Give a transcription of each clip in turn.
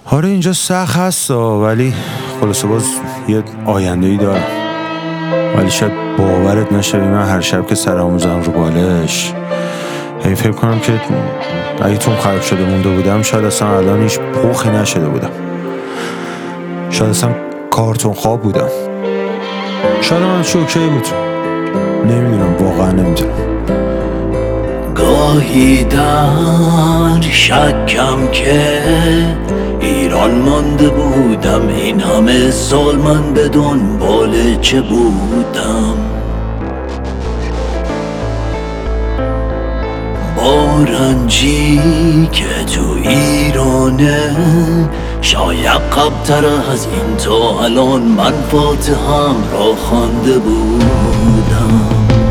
آره اینجا سخت هست ولی خلاصه باز یه آینده‌ای دارم. ولی شاید باورت نشه من هر شب که سرمو میزنم رو بالش فکر کنم که اگه توم خراب شده مونده بودم شاید اصلا الان هیچ پخی نشده بودم، شاید اصلا کارتون خواب بودم، شاید من اوکی بود. نمیدونم، واقعا نمیدونم. گاهی در شکم که ایران مانده بودم، این همه سال من به دنبال چه بودم؟ با رنجی که تو ایرانه شاید قبل‌تر از این تا الان من فاتحم را خوانده بودم.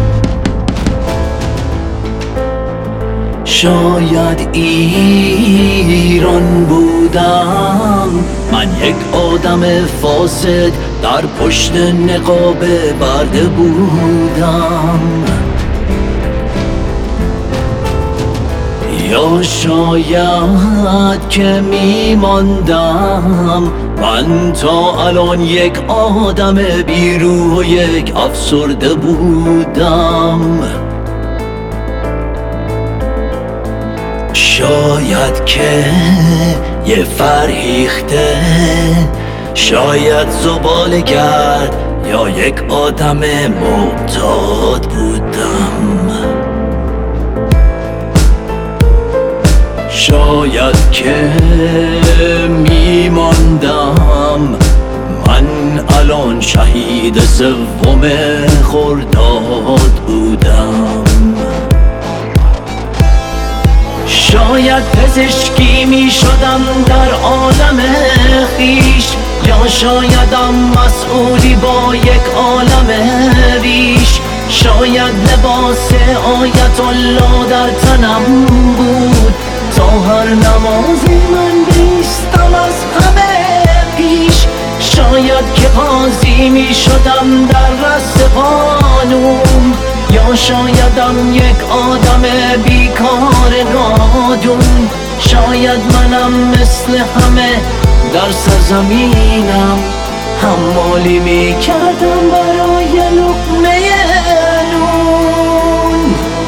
شاید ایران بودم من یک آدم فاسد در پشت نقاب برده بودم، یا شاید که میماندم من تا الان یک آدم بیروح و یک افسرده بودم. شاید که یه فرهیخته، شاید زباله گرد یا یک آدم معتاد بودم. شاید که میماندم من الان شهید سوم خرداد بودم. شاید پزشکی می شدم در عالم خیش، یا شایدم مسئولی با یک عالم ریش. شاید لباس آیت الله در تنم بود تا هر نمازی من بیستم از همه پیش. شاید که قاضی می شدم در رأس قانون، یا شایدم یک آدم بیکار نادون. شاید منم مثل همه در سرزمینم حمالی می کردم برای لقمه نون.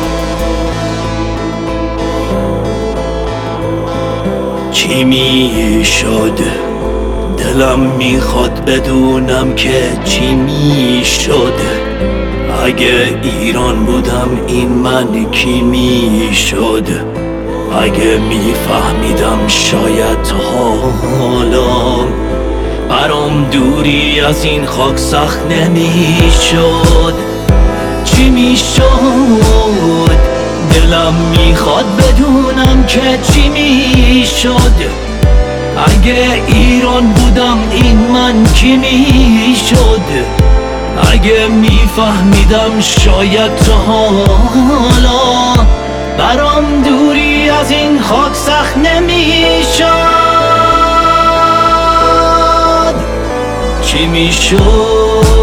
چی می شد؟ دلم میخواد بدونم که چی می شد. اگه ایران بودم این من کی می شد؟ اگه میفهمیدم شاید حالا برام دوری از این خاک سخت نمی شد. چی می شد؟ دلم میخواد بدونم که چی می شد. اگه ایران بودم این من کی می شد؟ اگه میفهمیدم شاید تا حالا برام دوری از این خاک سخت نمیشد. چی میشد؟